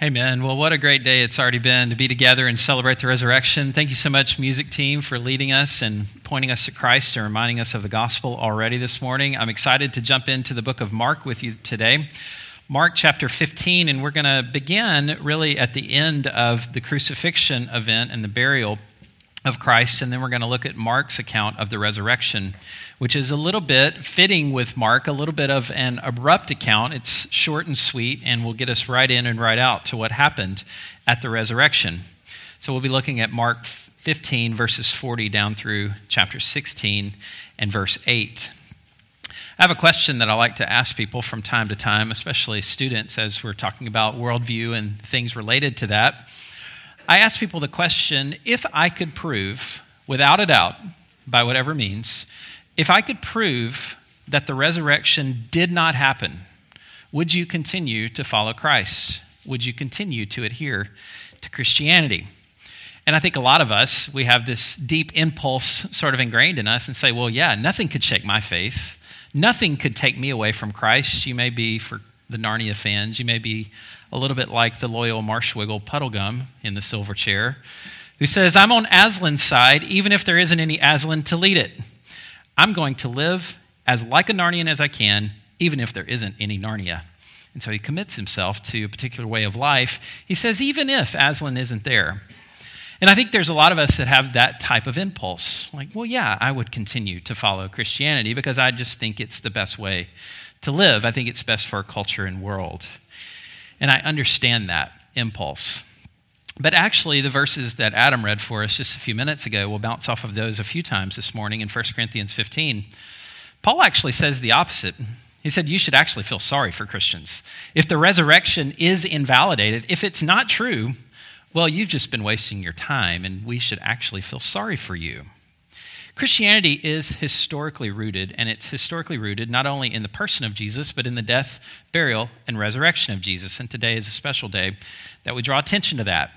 Amen. Well, what a great day it's already been to be together and celebrate the resurrection. Thank you so much, music team, for leading us and pointing us to Christ and reminding us of the gospel already this morning. I'm excited to jump into the book of Mark with you today. Mark chapter 15, and we're going to begin really at the end of the crucifixion event and the burial of Christ, and then we're going to look at Mark's account of the resurrection, which is a little bit fitting with Mark, a little bit of an abrupt account. It's short and sweet, and will get us right in and right out to what happened at the resurrection. So we'll be looking at Mark 15, verses 40 down through chapter 16 and verse 8. I have a question that I like to ask people from time to time, especially students, as we're talking about worldview and things related to that. I ask people the question, if I could prove, without a doubt, by whatever means, if I could prove that the resurrection did not happen, would you continue to follow Christ? Would you continue to adhere to Christianity? And I think a lot of us, we have this deep impulse sort of ingrained in us and say, well, yeah, nothing could shake my faith. Nothing could take me away from Christ. You may be, for the Narnia fans, you may be a little bit like the loyal Marshwiggle Puddlegum in the silver chair, who says, I'm on Aslan's side, even if there isn't any Aslan to lead it. I'm going to live as like a Narnian as I can, even if there isn't any Narnia. And so he commits himself to a particular way of life. He says, even if Aslan isn't there. And I think there's a lot of us that have that type of impulse. Like, well, yeah, I would continue to follow Christianity because I just think it's the best way to live. I think it's best for our culture and world. And I understand that impulse. But actually, the verses that Adam read for us just a few minutes ago, we'll bounce off of those a few times this morning in 1 Corinthians 15. Paul actually says the opposite. He said, you should actually feel sorry for Christians. If the resurrection is invalidated, if it's not true, well, you've just been wasting your time, and we should actually feel sorry for you. Christianity is historically rooted, and it's historically rooted not only in the person of Jesus, but in the death, burial, and resurrection of Jesus. And today is a special day that we draw attention to that.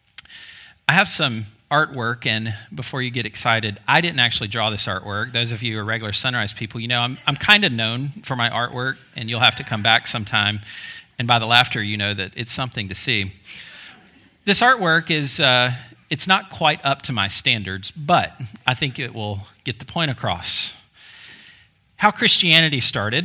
I have some artwork, and before you get excited, I didn't actually draw this artwork. Those of you who are regular Sunrise people, you know I'm kind of known for my artwork, and you'll have to come back sometime. And by the laughter, you know that it's something to see. This artwork is... It's not quite up to my standards, but I think it will get the point across. How Christianity started.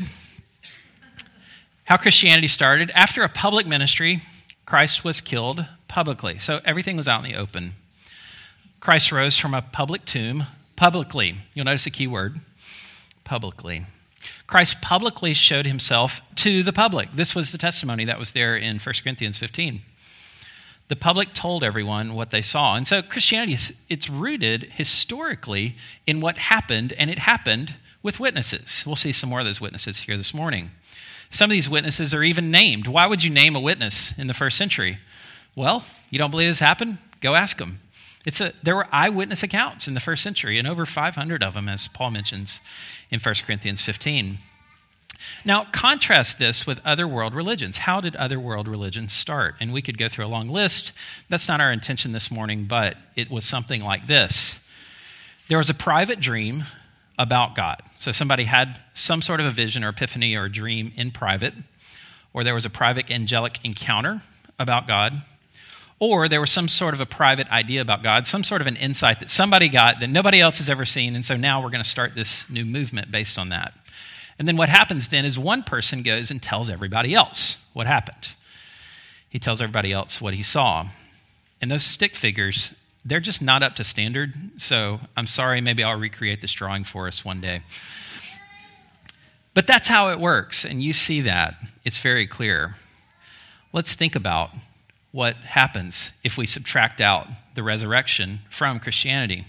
After a public ministry, Christ was killed publicly. So everything was out in the open. Christ rose from a public tomb publicly. You'll notice a key word, publicly. Christ publicly showed himself to the public. This was the testimony that was there in 1 Corinthians 15. The public told everyone what they saw. And so Christianity, it's rooted historically in what happened, and it happened with witnesses. We'll see some more of those witnesses here this morning. Some of these witnesses are even named. Why would you name a witness in the first century? Well, you don't believe this happened? Go ask them. There were eyewitness accounts in the first century, and over 500 of them, as Paul mentions in 1 Corinthians 15. Now, contrast this with other world religions. How did other world religions start? And we could go through a long list. That's not our intention this morning, but it was something like this. There was a private dream about God. So somebody had some sort of a vision or epiphany or a dream in private, or there was a private angelic encounter about God, or there was some sort of a private idea about God, some sort of an insight that somebody got that nobody else has ever seen, and so now we're going to start this new movement based on that. And then what happens then is one person goes and tells everybody else what happened. He tells everybody else what he saw. And those stick figures, they're just not up to standard. So I'm sorry, maybe I'll recreate this drawing for us one day. But that's how it works. And you see that. It's very clear. Let's think about what happens if we subtract out the resurrection from Christianity.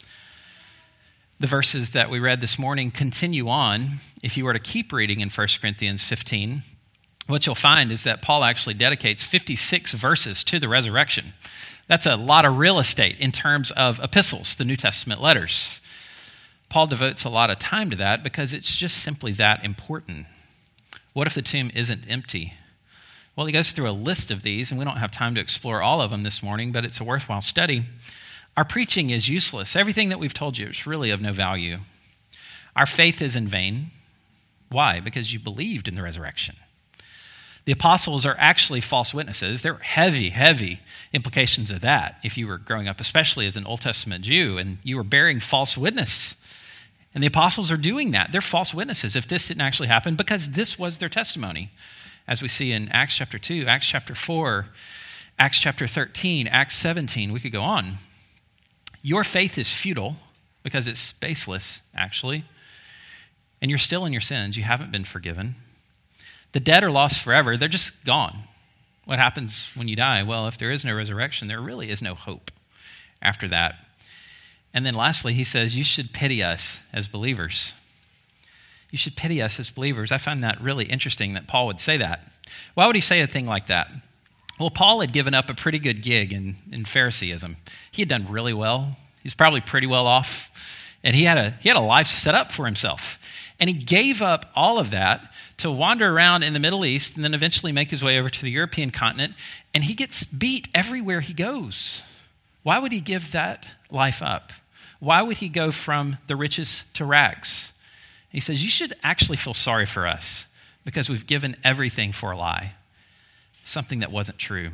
The verses that we read this morning continue on. If you were to keep reading in 1 Corinthians 15, what you'll find is that Paul actually dedicates 56 verses to the resurrection. That's a lot of real estate in terms of epistles, the New Testament letters. Paul devotes a lot of time to that because it's just simply that important. What if the tomb isn't empty? Well, he goes through a list of these, and we don't have time to explore all of them this morning, but it's a worthwhile study. Our preaching is useless. Everything that we've told you is really of no value. Our faith is in vain. Why? Because you believed in the resurrection. The apostles are actually false witnesses. There are heavy, heavy implications of that if you were growing up, especially as an Old Testament Jew, and you were bearing false witness. And the apostles are doing that. They're false witnesses if this didn't actually happen because this was their testimony, as we see in Acts chapter 2, Acts chapter 4, Acts chapter 13, Acts 17. We could go on. Your faith is futile because it's baseless, actually, and you're still in your sins. You haven't been forgiven. The dead are lost forever. They're just gone. What happens when you die? Well, if there is no resurrection, there really is no hope after that. And then lastly, he says, you should pity us as believers. You should pity us as believers. I find that really interesting that Paul would say that. Why would he say a thing like that? Well, Paul had given up a pretty good gig in Phariseeism. He had done really well. He was probably pretty well off. And he had a life set up for himself. And he gave up all of that to wander around in the Middle East and then eventually make his way over to the European continent. And he gets beat everywhere he goes. Why would he give that life up? Why would he go from the riches to rags? He says, you should actually feel sorry for us because we've given everything for a lie, something that wasn't true.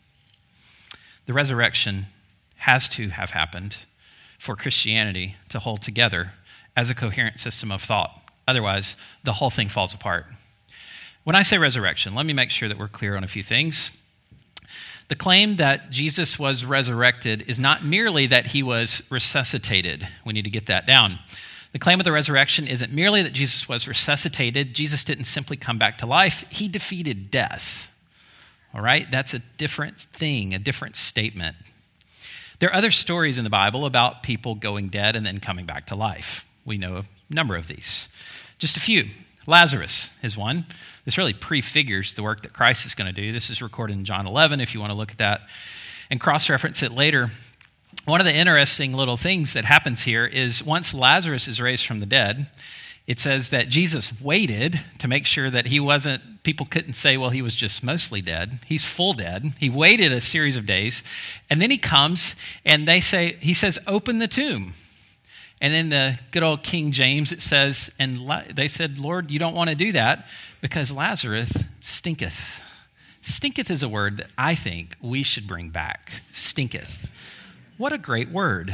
The resurrection has to have happened for Christianity to hold together as a coherent system of thought. Otherwise, the whole thing falls apart. When I say resurrection, let me make sure that we're clear on a few things. The claim that Jesus was resurrected is not merely that he was resuscitated. We need to get that down. The claim of the resurrection isn't merely that Jesus was resuscitated. Jesus didn't simply come back to life. He defeated death. All right? That's a different thing, a different statement. There are other stories in the Bible about people going dead and then coming back to life. We know a number of these. Just a few. Lazarus is one. This really prefigures the work that Christ is going to do. This is recorded in John 11, if you want to look at that and cross-reference it later. One of the interesting little things that happens here is once Lazarus is raised from the dead, it says that Jesus waited to make sure that people couldn't say, well, he was just mostly dead. He's full dead. He waited a series of days, and then he comes, and he says, open the tomb. And in the good old King James, it says, and they said, Lord, you don't want to do that because Lazarus stinketh. Stinketh is a word that I think we should bring back. Stinketh. What a great word.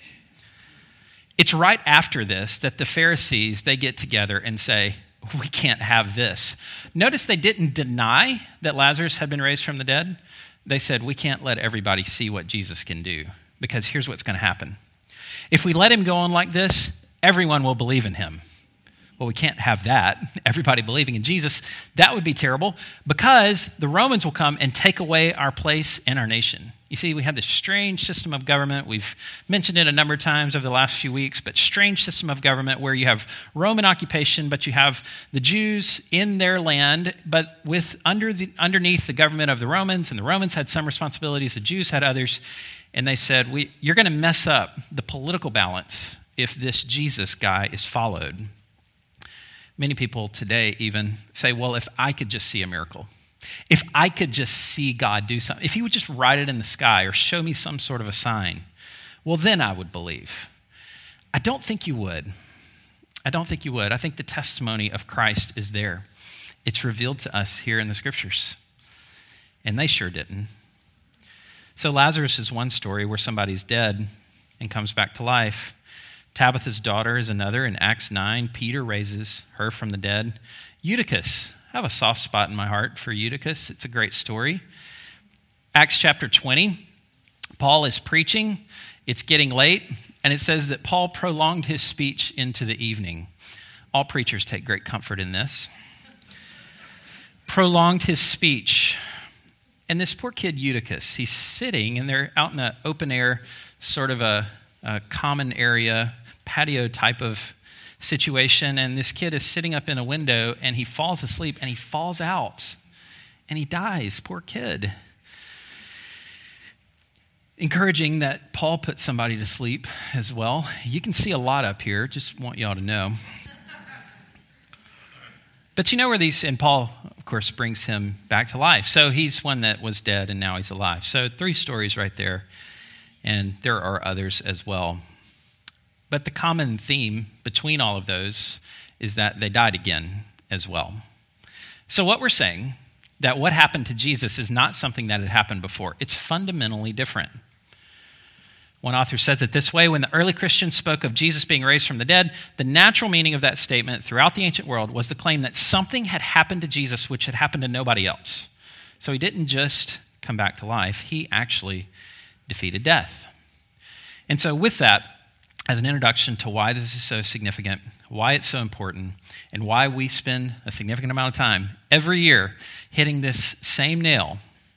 It's right after this that the Pharisees, they get together and say, we can't have this. Notice they didn't deny that Lazarus had been raised from the dead. They said, we can't let everybody see what Jesus can do because here's what's going to happen. If we let him go on like this, everyone will believe in him. Well, we can't have that. Everybody believing in Jesus. That would be terrible because the Romans will come and take away our place in our nation. You see, we have this strange system of government. We've mentioned it a number of times over the last few weeks, but strange system of government where you have Roman occupation, but you have the Jews in their land, but underneath the government of the Romans, and the Romans had some responsibilities, the Jews had others, and they said, you're going to mess up the political balance if this Jesus guy is followed. Many people today even say, well, if I could just see a miracle, if I could just see God do something, if he would just write it in the sky or show me some sort of a sign, well, then I would believe. I don't think you would. I think the testimony of Christ is there. It's revealed to us here in the scriptures. And they sure didn't. So Lazarus is one story where somebody's dead and comes back to life. Tabitha's daughter is another. In Acts 9, Peter raises her from the dead. Eutychus. I have a soft spot in my heart for Eutychus. It's a great story. Acts chapter 20, Paul is preaching. It's getting late, and it says that Paul prolonged his speech into the evening. All preachers take great comfort in this. Prolonged his speech. And this poor kid Eutychus, he's sitting, and they're out in an open air, sort of a common area, patio type of situation, and this kid is sitting up in a window, and he falls asleep, and he falls out, and he dies. Poor kid. Encouraging that Paul put somebody to sleep as well. You can see a lot up here. Just want y'all to know. But you know where these, and Paul, of course, brings him back to life. So he's one that was dead and now he's alive. So 3 stories right there. And there are others as well. But the common theme between all of those is that they died again as well. So what we're saying that what happened to Jesus is not something that had happened before. It's fundamentally different. One author says it this way: when the early Christians spoke of Jesus being raised from the dead, the natural meaning of that statement throughout the ancient world was the claim that something had happened to Jesus which had happened to nobody else. So he didn't just come back to life, he actually defeated death. And so with that, as an introduction to why this is so significant, why it's so important, and why we spend a significant amount of time every year hitting this same nail,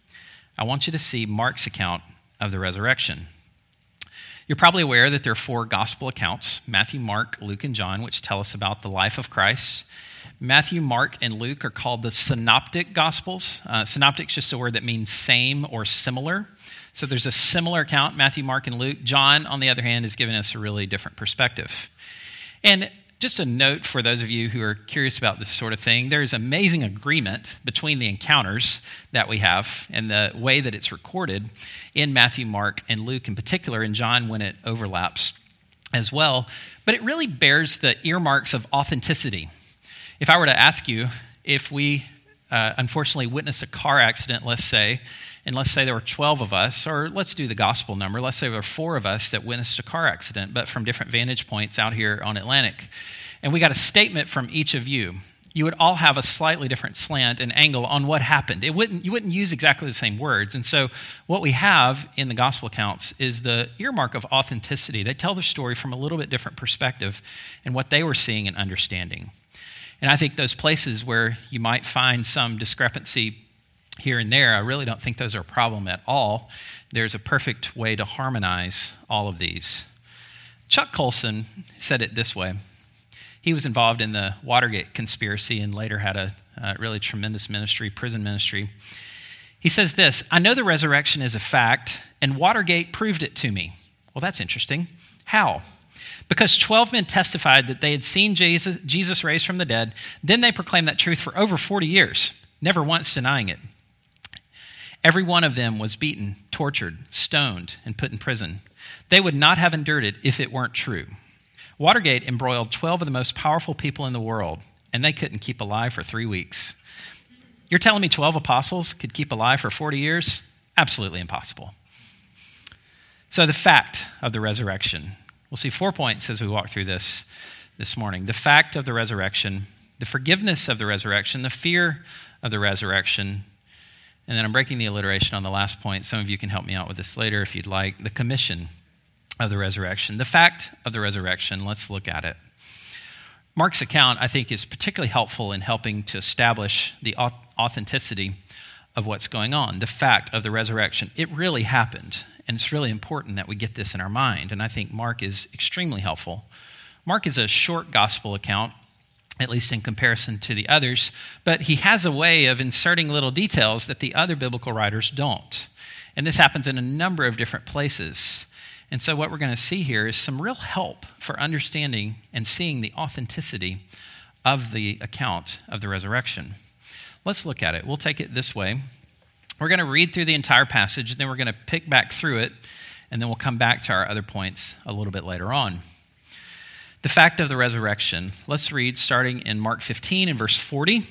I want you to see Mark's account of the resurrection. You're probably aware that there are 4 gospel accounts: Matthew, Mark, Luke, and John, which tell us about the life of Christ. Matthew, Mark, and Luke are called the synoptic gospels. Synoptic is just a word that means same or similar. So there's a similar account, Matthew, Mark, and Luke. John, on the other hand, is giving us a really different perspective. And just a note for those of you who are curious about this sort of thing, there's amazing agreement between the encounters that we have and the way that it's recorded in Matthew, Mark, and Luke in particular, and John when it overlaps as well. But it really bears the earmarks of authenticity. If I were to ask you if we unfortunately witnessed a car accident, let's say there were 12 of us, or let's do the gospel number, let's say there were 4 of us that witnessed a car accident, but from different vantage points out here on Atlantic, and we got a statement from each of you, you would all have a slightly different slant and angle on what happened. You wouldn't use exactly the same words. And so what we have in the gospel accounts is the earmark of authenticity. They tell the story from a little bit different perspective and what they were seeing and understanding. And I think those places where you might find some discrepancy here and there, I really don't think those are a problem at all. There's a perfect way to harmonize all of these. Chuck Colson said it this way. He was involved in the Watergate conspiracy and later had a really tremendous ministry, prison ministry. He says this: "I know the resurrection is a fact, and Watergate proved it to me." Well, that's interesting. How? Because 12 men testified that they had seen Jesus raised from the dead. Then they proclaimed that truth for over 40 years, never once denying it. Every one of them was beaten, tortured, stoned, and put in prison. They would not have endured it if it weren't true. Watergate embroiled 12 of the most powerful people in the world, and they couldn't keep alive for 3 weeks. You're telling me 12 apostles could keep alive for 40 years? Absolutely impossible. So the fact of the resurrection. We'll see 4 points as we walk through this morning. The fact of the resurrection, the forgiveness of the resurrection, the fear of the resurrection, and then I'm breaking the alliteration on the last point. Some of you can help me out with this later if you'd like. The commission of the resurrection. The fact of the resurrection, let's look at it. Mark's account, I think, is particularly helpful in helping to establish the authenticity of what's going on. The fact of the resurrection. It really happened, and it's really important that we get this in our mind, and I think Mark is extremely helpful. Mark is a short gospel account, at least in comparison to the others, but he has a way of inserting little details that the other biblical writers don't. And this happens in a number of different places. And so what we're going to see here is some real help for understanding and seeing the authenticity of the account of the resurrection. Let's look at it. We'll take it this way. We're going to read through the entire passage, and then we're going to pick back through it, and then we'll come back to our other points a little bit later on. The fact of the resurrection. Let's read starting in Mark 15 and verse 40.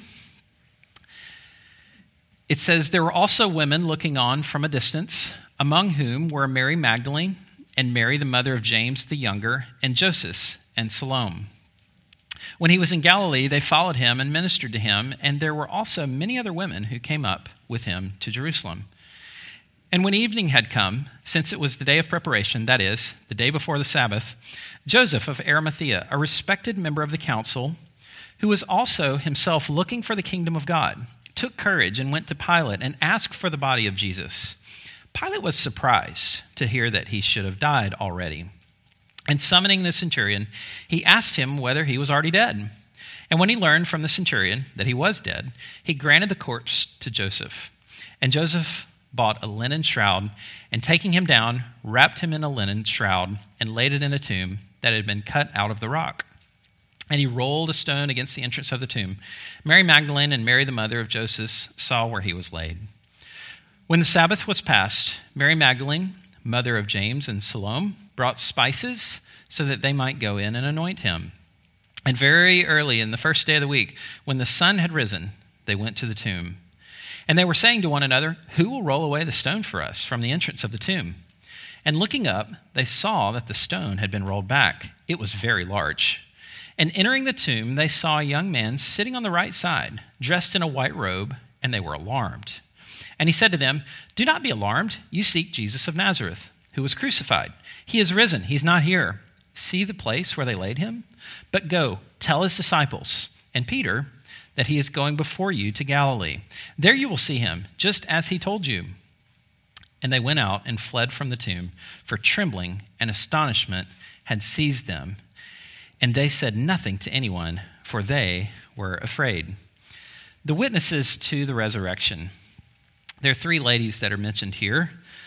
It says, "There were also women looking on from a distance, among whom were Mary Magdalene and Mary, the mother of James the younger, and Joseph and Salome. When he was in Galilee, they followed him and ministered to him, and there were also many other women who came up with him to Jerusalem. And when evening had come, since it was the day of preparation, that is, the day before the Sabbath, Joseph of Arimathea, a respected member of the council, who was also himself looking for the kingdom of God, took courage and went to Pilate and asked for the body of Jesus. Pilate was surprised to hear that he should have died already. And summoning the centurion, he asked him whether he was already dead. And when he learned from the centurion that he was dead, he granted the corpse to Joseph. And Joseph bought a linen shroud, and taking him down, wrapped him in a linen shroud, and laid it in a tomb that had been cut out of the rock. And he rolled a stone against the entrance of the tomb. Mary Magdalene and Mary, the mother of Joseph, saw where he was laid. When the Sabbath was past, Mary Magdalene, mother of James and Salome, brought spices so that they might go in and anoint him. And very early in the first day of the week, when the sun had risen, they went to the tomb. And they were saying to one another, "Who will roll away the stone for us from the entrance of the tomb?" And looking up, they saw that the stone had been rolled back. It was very large. And entering the tomb, they saw a young man sitting on the right side, dressed in a white robe, and they were alarmed. And he said to them, "Do not be alarmed. You seek Jesus of Nazareth, who was crucified. He is risen. He's not here. See the place where they laid him? But go, tell his disciples and Peter that he is going before you to Galilee. There you will see him, just as he told you." And they went out and fled from the tomb, for trembling and astonishment had seized them. And they said nothing to anyone, for they were afraid. The witnesses to the resurrection. There are three ladies that are mentioned here.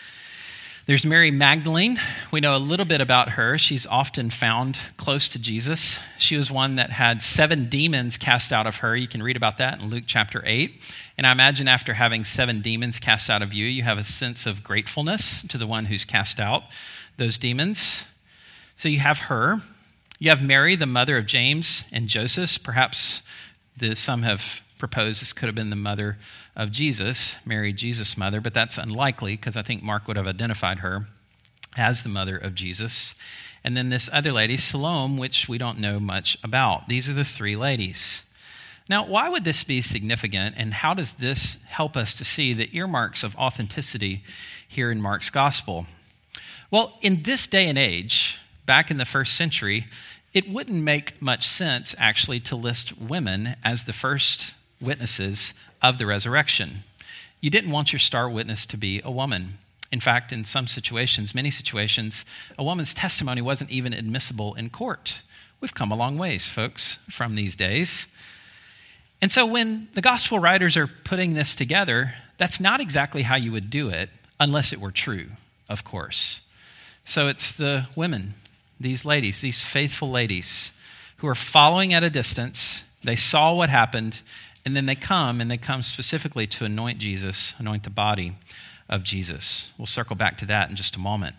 There's Mary Magdalene. We know a little bit about her. She's often found close to Jesus. She was one that had 7 demons cast out of her. You can read about that in Luke chapter 8. And I imagine after having 7 demons cast out of you, you have a sense of gratefulness to the one who's cast out those demons. So you have her. You have Mary, the mother of James and Joseph. Perhaps some have proposed this could have been the mother of Jesus, Mary, Jesus' mother, but that's unlikely because I think Mark would have identified her as the mother of Jesus. And then this other lady, Salome, which we don't know much about. These are the 3 ladies. Now, why would this be significant, and how does this help us to see the earmarks of authenticity here in Mark's gospel? Well, in this day and age, back in the first century, it wouldn't make much sense, actually, to list women as the first witnesses of the resurrection. You didn't want your star witness to be a woman. In fact, in some situations, many situations, a woman's testimony wasn't even admissible in court. We've come a long ways, folks, from these days. And so when the gospel writers are putting this together, that's not exactly how you would do it, unless it were true, of course. So it's the women, these ladies, these faithful ladies who are following at a distance. They saw what happened, and then they come specifically to anoint Jesus, anoint the body of Jesus. We'll circle back to that in just a moment.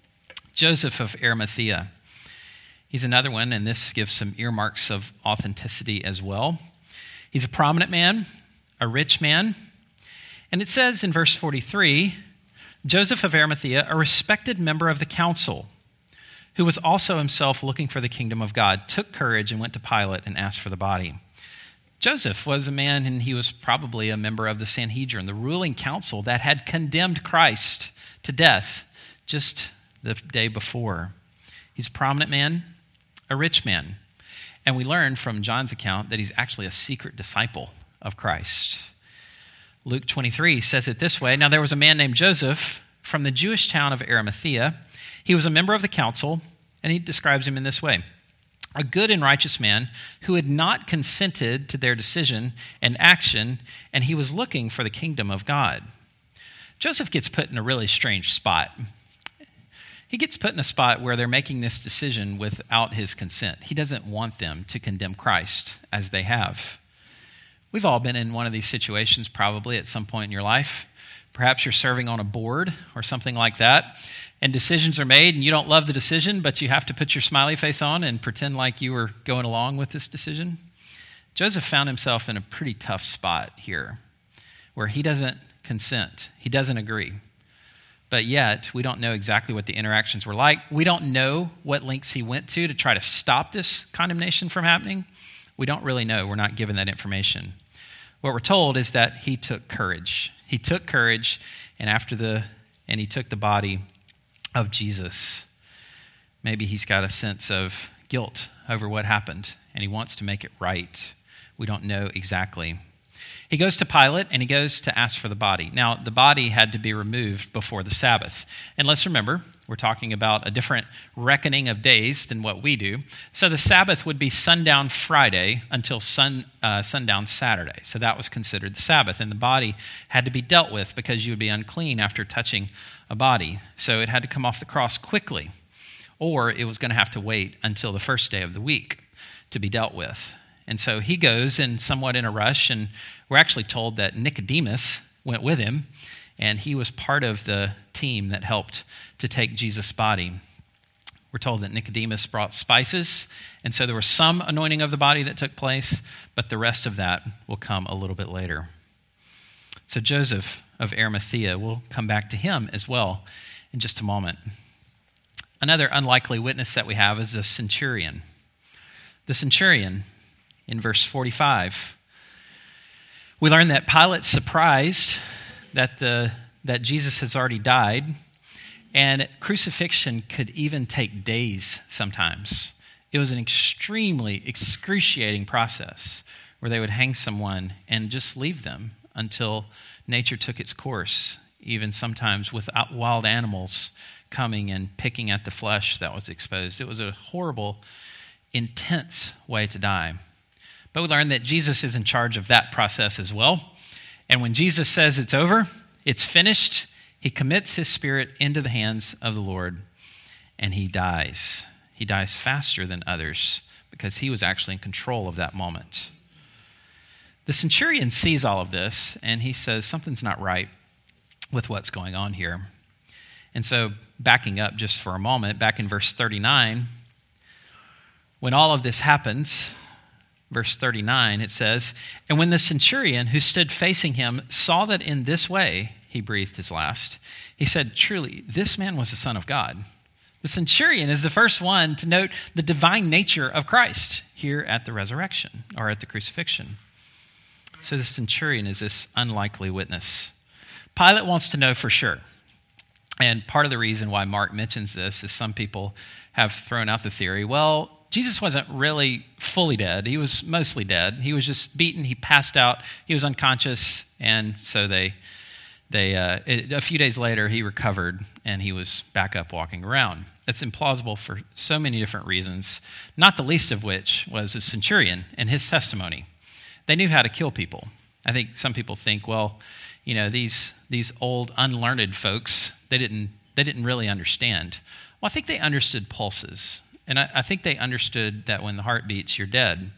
Joseph of Arimathea. He's another one, and this gives some earmarks of authenticity as well. He's a prominent man, a rich man. And it says in verse 43, Joseph of Arimathea, a respected member of the council, who was also himself looking for the kingdom of God, took courage and went to Pilate and asked for the body. Joseph was a man, and he was probably a member of the Sanhedrin, the ruling council that had condemned Christ to death just the day before. He's a prominent man, a rich man. And we learn from John's account that he's actually a secret disciple of Christ. Luke 23 says it this way. Now there was a man named Joseph from the Jewish town of Arimathea. He was a member of the council, and he describes him in this way. A good and righteous man who had not consented to their decision and action, and he was looking for the kingdom of God. Joseph gets put in a really strange spot. He gets put in a spot where they're making this decision without his consent. He doesn't want them to condemn Christ as they have. We've all been in one of these situations probably at some point in your life. Perhaps you're serving on a board or something like that, and decisions are made, and you don't love the decision, but you have to put your smiley face on and pretend like you were going along with this decision. Joseph found himself in a pretty tough spot here, where he doesn't consent. He doesn't agree. But yet, we don't know exactly what the interactions were like. We don't know what lengths he went to try to stop this condemnation from happening. We don't really know. We're not given that information. What we're told is that he took courage. He took courage, and he took the body of Jesus. Maybe he's got a sense of guilt over what happened, and he wants to make it right. We don't know exactly. He goes to Pilate, and he goes to ask for the body. Now, the body had to be removed before the Sabbath. And let's remember, we're talking about a different reckoning of days than what we do. So the Sabbath would be sundown Friday until sundown Saturday. So that was considered the Sabbath. And the body had to be dealt with because you would be unclean after touching a body. So it had to come off the cross quickly, or it was going to have to wait until the first day of the week to be dealt with. And so he goes somewhat in a rush, and we're actually told that Nicodemus went with him, and he was part of the team that helped to take Jesus' body. We're told that Nicodemus brought spices, and so there was some anointing of the body that took place, but the rest of that will come a little bit later. So So Joseph of Arimathea, we'll come back to him as well in just a moment. Another unlikely witness that we have is the centurion. The centurion, in verse 45, we learn that Pilate's surprised that Jesus has already died, and crucifixion could even take days sometimes. It was an extremely excruciating process where they would hang someone and just leave them until nature took its course, even sometimes with wild animals coming and picking at the flesh that was exposed. It was a horrible, intense way to die. But we learn that Jesus is in charge of that process as well. And when Jesus says it's over, it's finished, he commits his spirit into the hands of the Lord, and he dies. He dies faster than others because he was actually in control of that moment. The centurion sees all of this, and he says something's not right with what's going on here. And so backing up just for a moment, back in verse 39, when all of this happens, verse 39, it says, "And when the centurion who stood facing him saw that in this way he breathed his last, he said, 'Truly, this man was the Son of God.'" The centurion is the first one to note the divine nature of Christ here at the resurrection or at the crucifixion. So the centurion is this unlikely witness. Pilate wants to know for sure. And part of the reason why Mark mentions this is some people have thrown out the theory, well, Jesus wasn't really fully dead. He was mostly dead. He was just beaten. He passed out. He was unconscious. And so a few days later, he recovered and he was back up walking around. That's implausible for so many different reasons, not the least of which was the centurion and his testimony. They knew how to kill people. I think some people think, well, you know, these old unlearned folks, they didn't really understand. Well, I think they understood pulses. And I think they understood that when the heart beats, you're dead.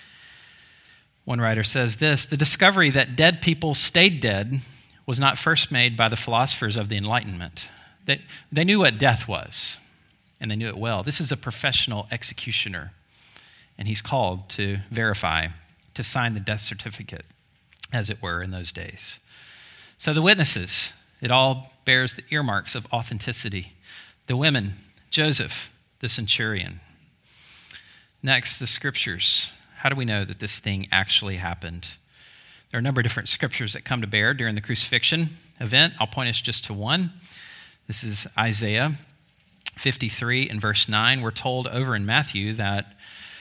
One writer says this: "The discovery that dead people stayed dead was not first made by the philosophers of the Enlightenment. They knew what death was, and they knew it well. This is a professional executioner, and he's called to verify, to sign the death certificate, as it were, in those days." So the witnesses, it all bears the earmarks of authenticity. The women, Joseph, the centurion. Next, the scriptures. How do we know that this thing actually happened? There are a number of different scriptures that come to bear during the crucifixion event. I'll point us just to one. This is Isaiah 53 and verse 9. We're told over in Matthew that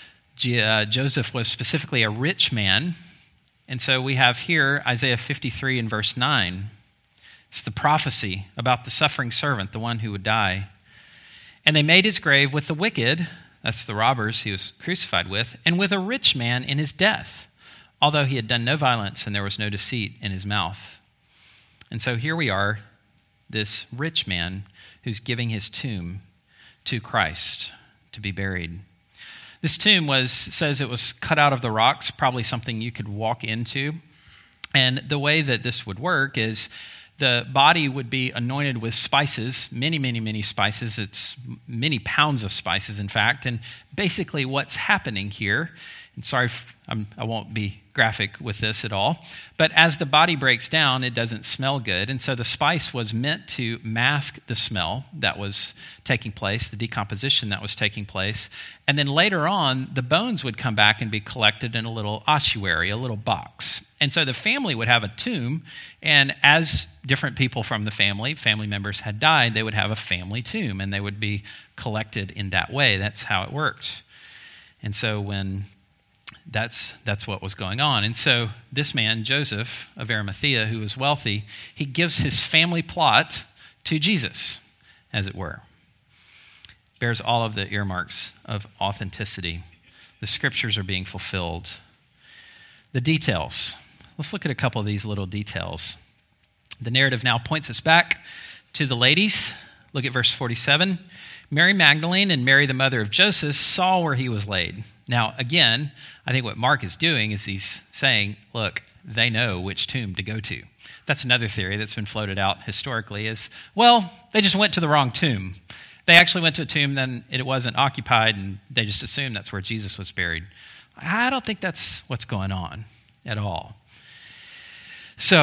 Joseph was specifically a rich man. And so we have here Isaiah 53 and verse 9. It's the prophecy about the suffering servant, the one who would die. "And they made his grave with the wicked," that's the robbers he was crucified with, "and with a rich man in his death, although he had done no violence and there was no deceit in his mouth." And so here we are, this rich man who's giving his tomb to Christ to be buried. This tomb says it was cut out of the rocks, probably something you could walk into. And the way that this would work is the body would be anointed with spices, many, many, many spices. It's many pounds of spices, in fact. And basically what's happening here, and sorry, I won't be graphic with this at all, but as the body breaks down, it doesn't smell good. And so the spice was meant to mask the smell that was taking place, the decomposition that was taking place. And then later on, the bones would come back and be collected in a little ossuary, a little box. And so the family would have a tomb, and as different people from the family members had died, they would have a family tomb, and they would be collected in that way. That's how it worked. And so that's what was going on. And so this man, Joseph of Arimathea, who was wealthy, he gives his family plot to Jesus, as it were. Bears all of the earmarks of authenticity. The scriptures are being fulfilled. The details. Let's look at a couple of these little details. The narrative now points us back to the ladies. Look at verse 47. "Mary Magdalene and Mary, the mother of Joseph, saw where he was laid." Now, again, I think what Mark is doing is he's saying, look, they know which tomb to go to. That's another theory that's been floated out historically is, well, they just went to the wrong tomb. They actually went to a tomb, then it wasn't occupied, and they just assumed that's where Jesus was buried. I don't think that's what's going on at all. So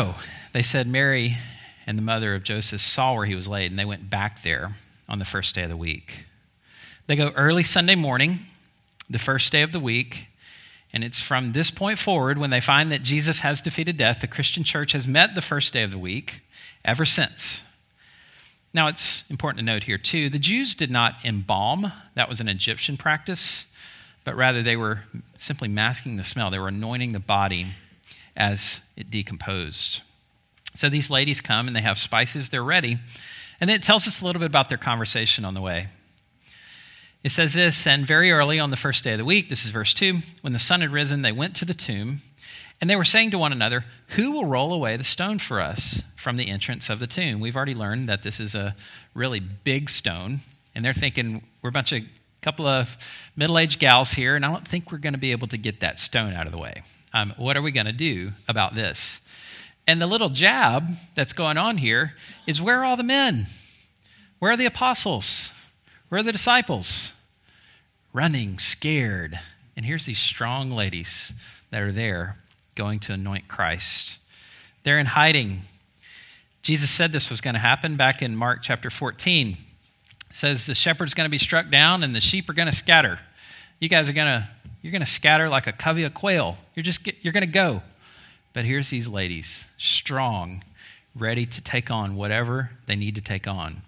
they said Mary and the mother of Joseph saw where he was laid, and they went back there on the first day of the week. They go early Sunday morning, the first day of the week, and it's from this point forward when they find that Jesus has defeated death. The Christian church has met the first day of the week ever since. Now, it's important to note here, too, the Jews did not embalm. That was an Egyptian practice, but rather they were simply masking the smell. They were anointing the body as it decomposed. So these ladies come and they have spices. They're ready. And then it tells us a little bit about their conversation on the way. It says this, and very early on the first day of the week, this is verse 2, when the sun had risen, they went to the tomb, and they were saying to one another, who will roll away the stone for us from the entrance of the tomb? We've already learned that this is a really big stone, and they're thinking, we're a couple of middle-aged gals here, and I don't think we're going to be able to get that stone out of the way. What are we going to do about this? And the little jab that's going on here is, where are all the men? Where are the apostles? Where are the disciples? Running, scared. And here's these strong ladies that are there going to anoint Christ. They're in hiding. Jesus said this was going to happen back in Mark chapter 14. It says the shepherd's going to be struck down and the sheep are going to scatter. You guys you're going to scatter like a covey of quail. You're going to go. But here's these ladies, strong, ready to take on whatever they need to take on.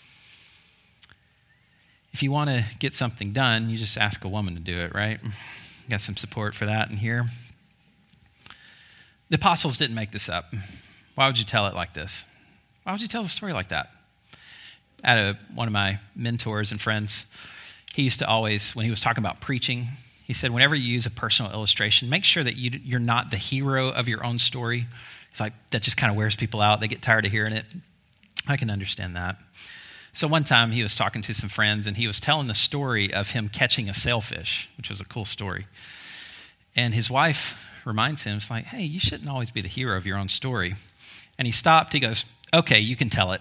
If you want to get something done, you just ask a woman to do it, right? Got some support for that in here. The apostles didn't make this up. Why would you tell it like this? Why would you tell the story like that? One of my mentors and friends, he used to always, when he was talking about preaching, he said, whenever you use a personal illustration, make sure that you're not the hero of your own story. It's like, that just kind of wears people out. They get tired of hearing it. I can understand that. So one time he was talking to some friends and he was telling the story of him catching a sailfish, which was a cool story. And his wife reminds him, it's like, hey, you shouldn't always be the hero of your own story. And he stopped, he goes, okay, you can tell it.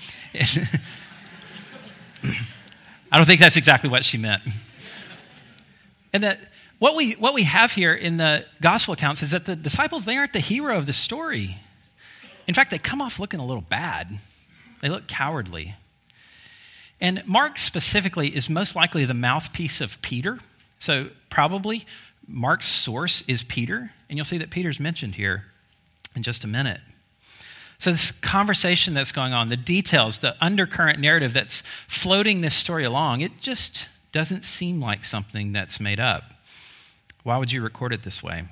I don't think that's exactly what she meant. And that what we have here in the gospel accounts is that the disciples, they aren't the hero of the story. In fact, they come off looking a little bad. They look cowardly. And Mark specifically is most likely the mouthpiece of Peter. So probably Mark's source is Peter. And you'll see that Peter's mentioned here in just a minute. So this conversation that's going on, the details, the undercurrent narrative that's floating this story along, it just doesn't seem like something that's made up. Why would you record it this way?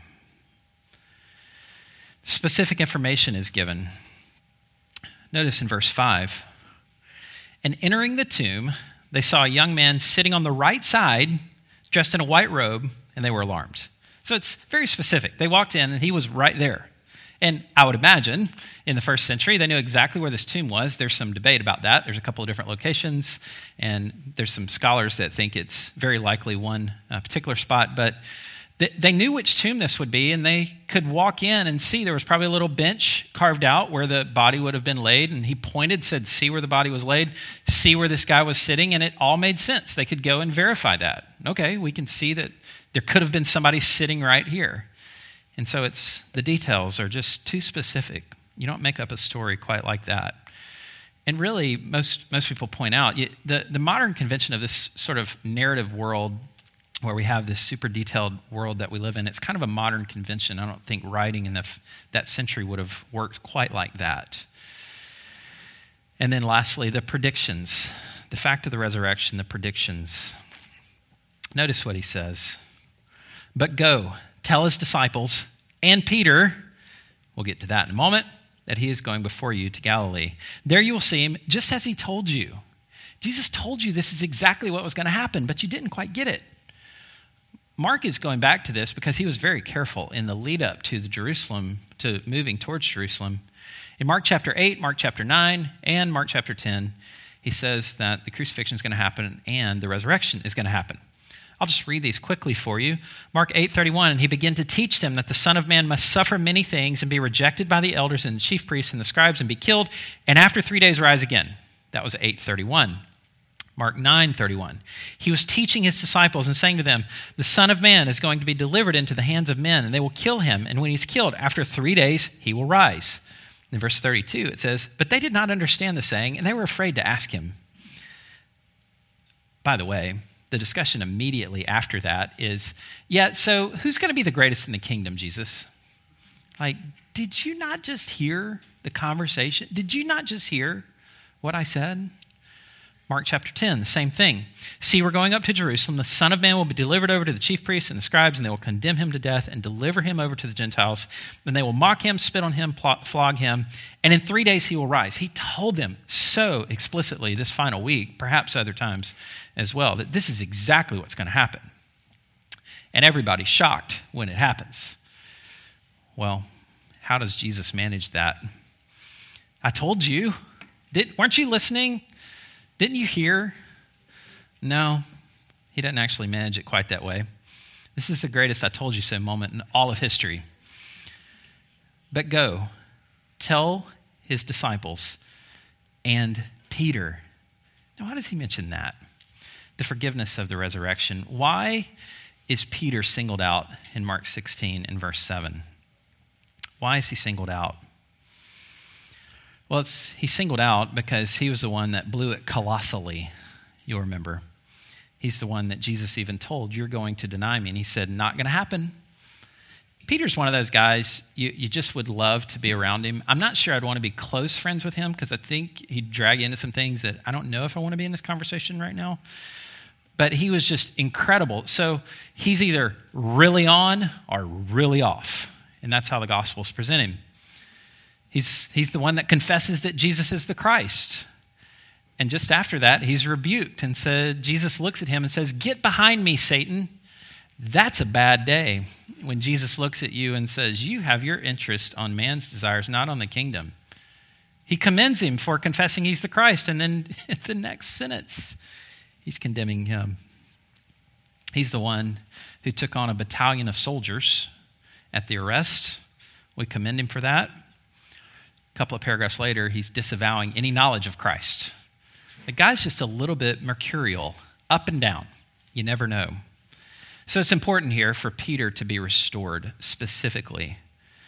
Specific information is given. Notice in verse 5, and entering the tomb, they saw a young man sitting on the right side, dressed in a white robe, and they were alarmed. So it's very specific. They walked in, and he was right there. And I would imagine in the first century, they knew exactly where this tomb was. There's some debate about that. There's a couple of different locations, and there's some scholars that think it's very likely one particular spot. But they knew which tomb this would be, and they could walk in and see there was probably a little bench carved out where the body would have been laid. And he pointed, said, see where the body was laid, see where this guy was sitting, and it all made sense. They could go and verify that. Okay, we can see that there could have been somebody sitting right here. And so the details are just too specific. You don't make up a story quite like that. And really, most people point out, the modern convention of this sort of narrative world where we have this super detailed world that we live in, it's kind of a modern convention. I don't think writing in that century would have worked quite like that. And then lastly, the predictions. The fact of the resurrection, the predictions. Notice what he says. But go, tell his disciples and Peter, we'll get to that in a moment, that he is going before you to Galilee. There you will see him just as he told you. Jesus told you this is exactly what was going to happen, but you didn't quite get it. Mark is going back to this because he was very careful in the lead up to to moving towards Jerusalem. In Mark chapter 8, Mark chapter 9, and Mark chapter 10, he says that the crucifixion is going to happen and the resurrection is going to happen. I'll just read these quickly for you. Mark 8:31, and he began to teach them that the Son of Man must suffer many things and be rejected by the elders and the chief priests and the scribes and be killed, and after 3 days rise again. That was 8:31. Mark 9:31. He was teaching his disciples and saying to them, the Son of Man is going to be delivered into the hands of men, and they will kill him, and when he's killed, after 3 days, he will rise. In verse 32, it says, "But they did not understand the saying, and they were afraid to ask him." By the way, the discussion immediately after that is, so who's going to be the greatest in the kingdom, Jesus? Like, did you not just hear the conversation? Did you not just hear what I said? Mark chapter 10, the same thing. "See, we're going up to Jerusalem. The Son of Man will be delivered over to the chief priests and the scribes, and they will condemn him to death and deliver him over to the Gentiles. Then they will mock him, spit on him, flog him, and in 3 days he will rise." He told them so explicitly this final week, perhaps other times as well, that this is exactly what's going to happen. And everybody's shocked when it happens. Well, how does Jesus manage that? I told you. Weren't you listening? Didn't you hear? No, he doesn't actually manage it quite that way. This is the greatest I told you so moment in all of history. "But go, tell his disciples and Peter." Now, why does he mention that? The forgiveness of the resurrection. Why is Peter singled out in Mark 16 and verse 7? Why is he singled out? Well, he's singled out because he was the one that blew it colossally, you'll remember. He's the one that Jesus even told, "You're going to deny me." And he said, "Not going to happen." Peter's one of those guys, you just would love to be around him. I'm not sure I'd want to be close friends with him because I think he'd drag you into some things that I don't know if I want to be in this conversation right now. But he was just incredible. So he's either really on or really off. And that's how the Gospels present him. He's the one that confesses that Jesus is the Christ. And just after that, he's rebuked and said, Jesus looks at him and says, "Get behind me, Satan." That's a bad day when Jesus looks at you and says, "You have your interest on man's desires, not on the kingdom." He commends him for confessing he's the Christ. And then in the next sentence, he's condemning him. He's the one who took on a battalion of soldiers at the arrest. We commend him for that. A couple of paragraphs later, he's disavowing any knowledge of Christ. The guy's just a little bit mercurial, up and down. You never know. So it's important here for Peter to be restored specifically.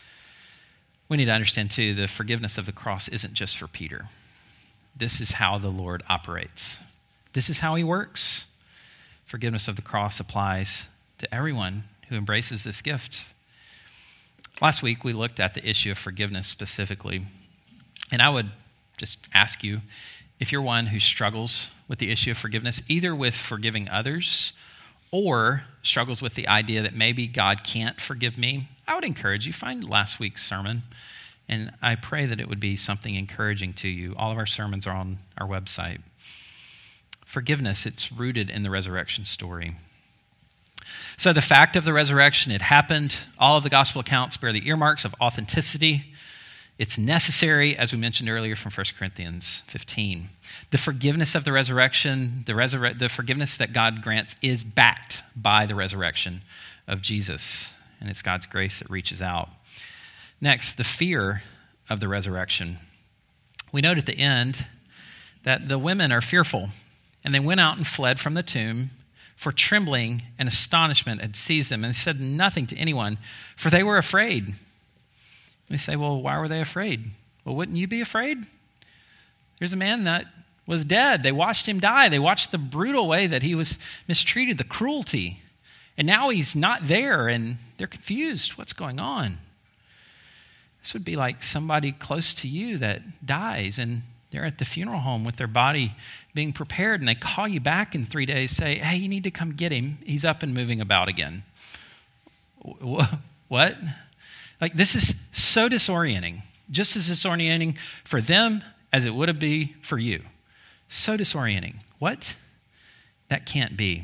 We need to understand, too, the forgiveness of the cross isn't just for Peter. This is how the Lord operates. This is how he works. Forgiveness of the cross applies to everyone who embraces this gift. Last week, we looked at the issue of forgiveness specifically. And I would just ask you, if you're one who struggles with the issue of forgiveness, either with forgiving others or struggles with the idea that maybe God can't forgive me, I would encourage you, find last week's sermon. And I pray that it would be something encouraging to you. All of our sermons are on our website. Forgiveness, it's rooted in the resurrection story. So the fact of the resurrection, it happened. All of the gospel accounts bear the earmarks of authenticity. It's necessary, as we mentioned earlier from 1 Corinthians 15. The forgiveness of the resurrection, the forgiveness that God grants is backed by the resurrection of Jesus. And it's God's grace that reaches out. Next, the fear of the resurrection. We note at the end that the women are fearful, and they went out and fled from the tomb, for trembling and astonishment had seized them, and they said nothing to anyone, for they were afraid. We say, well, why were they afraid? Well, wouldn't you be afraid? There's a man that was dead. They watched him die. They watched the brutal way that he was mistreated, the cruelty. And now he's not there, and they're confused. What's going on? This would be like somebody close to you that dies, and they're at the funeral home with their body being prepared, and they call you back in 3 days, say, hey, you need to come get him. He's up and moving about again. What? Like, this is so disorienting, just as disorienting for them as it would be for you. So disorienting. What? That can't be.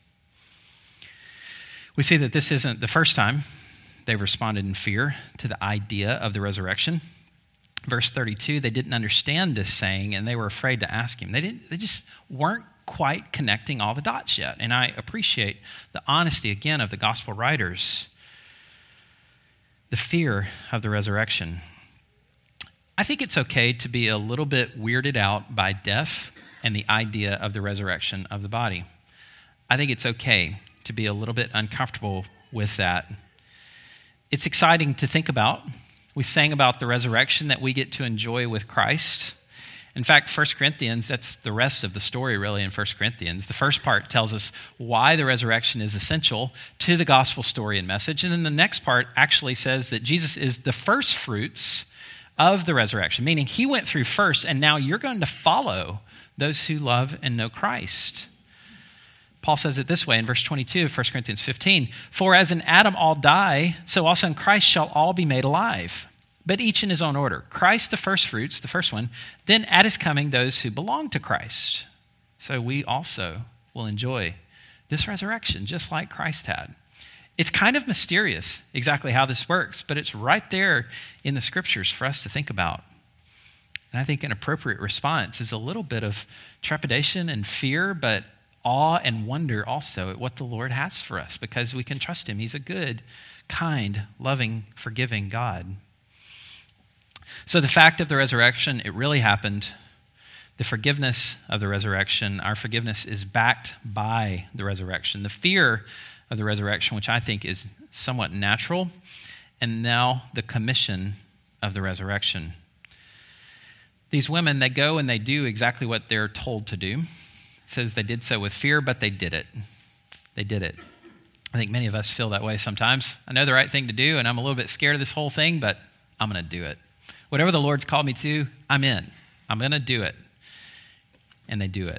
We see that this isn't the first time they've responded in fear to the idea of the resurrection. Verse 32, they didn't understand this saying, and they were afraid to ask him. They just weren't quite connecting all the dots yet. And I appreciate the honesty, again, of the gospel writers. The fear of the resurrection. I think it's okay to be a little bit weirded out by death and the idea of the resurrection of the body. I think it's okay to be a little bit uncomfortable with that. It's exciting to think about We sang about the resurrection that we get to enjoy with Christ. In fact, 1 Corinthians, that's the rest of the story really in 1 Corinthians. The first part tells us why the resurrection is essential to the gospel story and message. And then the next part actually says that Jesus is the first fruits of the resurrection, meaning he went through first, and now you're going to follow those who love and know Christ. Paul says it this way in verse 22 of 1 Corinthians 15, "For as in Adam all die, so also in Christ shall all be made alive, but each in his own order. Christ the first fruits, the first one, then at his coming those who belong to Christ. So we also will enjoy this resurrection just like Christ had." It's kind of mysterious exactly how this works, but it's right there in the scriptures for us to think about. And I think an appropriate response is a little bit of trepidation and fear, but awe and wonder also at what the Lord has for us because we can trust him. He's a good, kind, loving, forgiving God. So the fact of the resurrection, it really happened. The forgiveness of the resurrection, our forgiveness is backed by the resurrection. The fear of the resurrection, which I think is somewhat natural, and now the commission of the resurrection. These women, they go and they do exactly what they're told to do. It says they did so with fear, but they did it. They did it. I think many of us feel that way sometimes. I know the right thing to do, and I'm a little bit scared of this whole thing, but I'm going to do it. Whatever the Lord's called me to, I'm in. I'm going to do it. And they do it.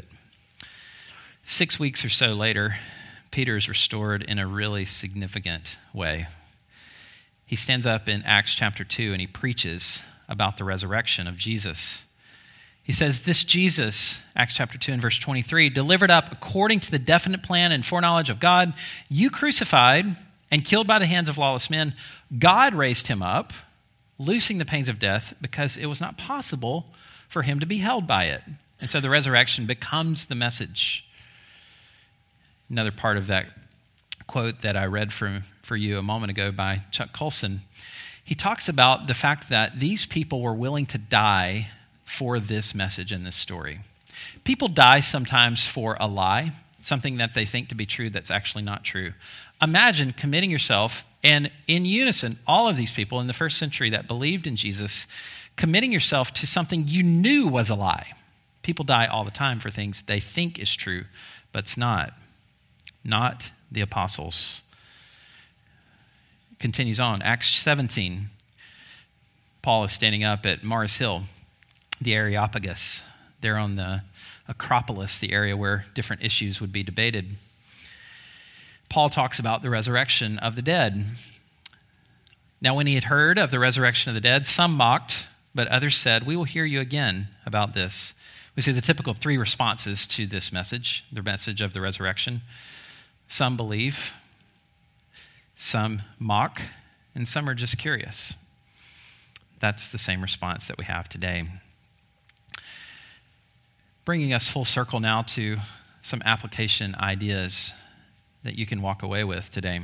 6 weeks or so later, Peter is restored in a really significant way. He stands up in Acts chapter 2 and he preaches about the resurrection of Jesus. He says, "This Jesus," Acts chapter 2 and verse 23, "delivered up according to the definite plan and foreknowledge of God, you crucified and killed by the hands of lawless men. God raised him up, loosing the pains of death because it was not possible for him to be held by it." And so the resurrection becomes the message. Another part of that quote that I read for you a moment ago by Chuck Colson, he talks about the fact that these people were willing to die for this message in this story. People die sometimes for a lie, something that they think to be true that's actually not true. Imagine committing yourself, and in unison, all of these people in the first century that believed in Jesus, committing yourself to something you knew was a lie. People die all the time for things they think is true, but it's not. Not the apostles. Continues on, Acts 17. Paul is standing up at Mars Hill, the Areopagus. They're on the Acropolis, the area where different issues would be debated. Paul talks about the resurrection of the dead. Now, when he had heard of the resurrection of the dead, some mocked, but others said, "We will hear you again about this." We see the typical three responses to this message, the message of the resurrection. Some believe, some mock, and some are just curious. That's the same response that we have today. Bringing us full circle now to some application ideas that you can walk away with today.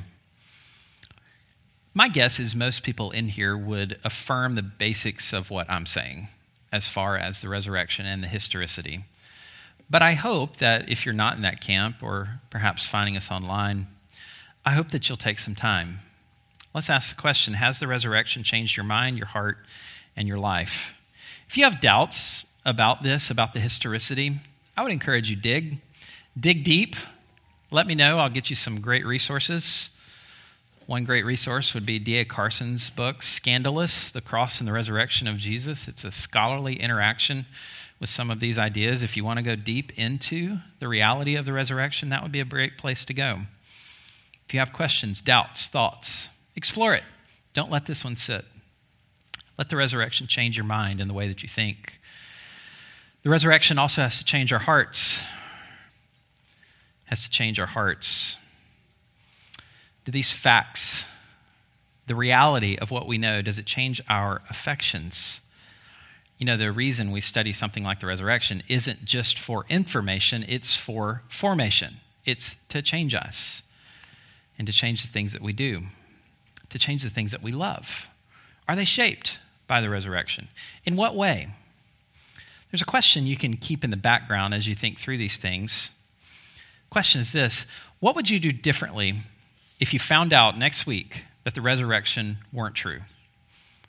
My guess is most people in here would affirm the basics of what I'm saying as far as the resurrection and the historicity. But I hope that if you're not in that camp or perhaps finding us online, I hope that you'll take some time. Let's ask the question, has the resurrection changed your mind, your heart, and your life? If you have doubts about this, about the historicity, I would encourage you dig deep. Let me know. I'll get you some great resources. One great resource would be D.A. Carson's book, Scandalous, The Cross and the Resurrection of Jesus. It's a scholarly interaction with some of these ideas. If you want to go deep into the reality of the resurrection, that would be a great place to go. If you have questions, doubts, thoughts, explore it. Don't let this one sit. Let the resurrection change your mind and the way that you think. The resurrection also has to change our hearts. Has to change our hearts. Do these facts, the reality of what we know, does it change our affections? You know, the reason we study something like the resurrection isn't just for information, it's for formation. It's to change us and to change the things that we do, to change the things that we love. Are they shaped by the resurrection? In what way? There's a question you can keep in the background as you think through these things. The question is this: what would you do differently if you found out next week that the resurrection weren't true?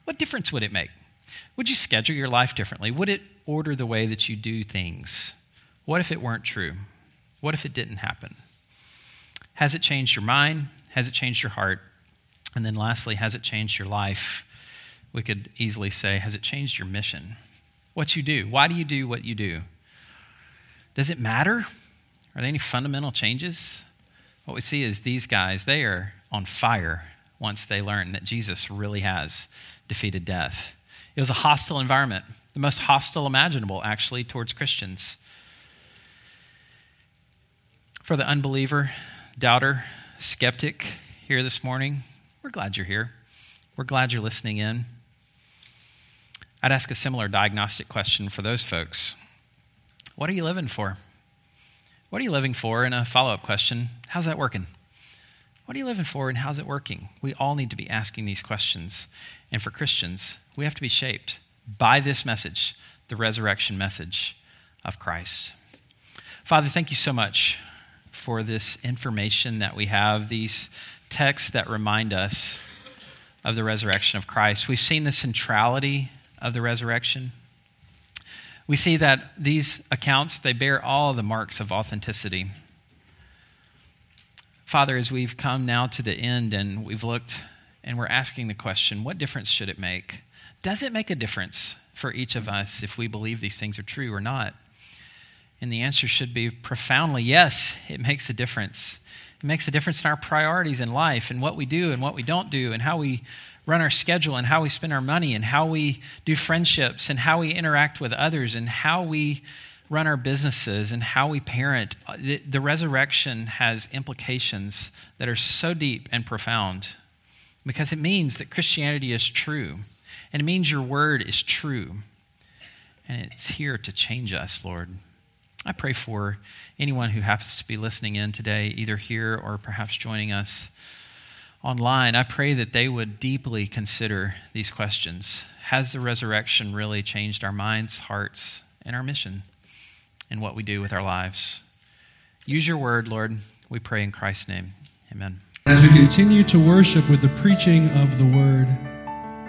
What difference would it make? Would you schedule your life differently? Would it order the way that you do things? What if it weren't true? What if it didn't happen? Has it changed your mind? Has it changed your heart? And then lastly, has it changed your life? We could easily say, has it changed your mission? What you do? Why do you do what you do? Does it matter? Are there any fundamental changes? What we see is these guys, they are on fire once they learn that Jesus really has defeated death. It was a hostile environment, the most hostile imaginable, actually, towards Christians. For the unbeliever, doubter, skeptic here this morning, we're glad you're here. We're glad you're listening in. I'd ask a similar diagnostic question for those folks. What are you living for? What are you living for? And a follow-up question, how's that working? What are you living for and how's it working? We all need to be asking these questions. And for Christians, we have to be shaped by this message, the resurrection message of Christ. Father, thank you so much for this information that we have, these texts that remind us of the resurrection of Christ. We've seen the centrality of the resurrection. We see that these accounts, they bear all the marks of authenticity. Father, as we've come now to the end and we've looked and we're asking the question, what difference should it make? Does it make a difference for each of us if we believe these things are true or not? And the answer should be profoundly yes, it makes a difference. It makes a difference in our priorities in life and what we do and what we don't do and how we run our schedule and how we spend our money and how we do friendships and how we interact with others and how we run our businesses and how we parent. The resurrection has implications that are so deep and profound because it means that Christianity is true and it means your word is true and it's here to change us, Lord. I pray for anyone who happens to be listening in today, either here or perhaps joining us online. I pray that they would deeply consider these questions. Has the resurrection really changed our minds, hearts, and our mission and what we do with our lives? Use your word, Lord. We pray in Christ's name. Amen. As we continue to worship with the preaching of the word,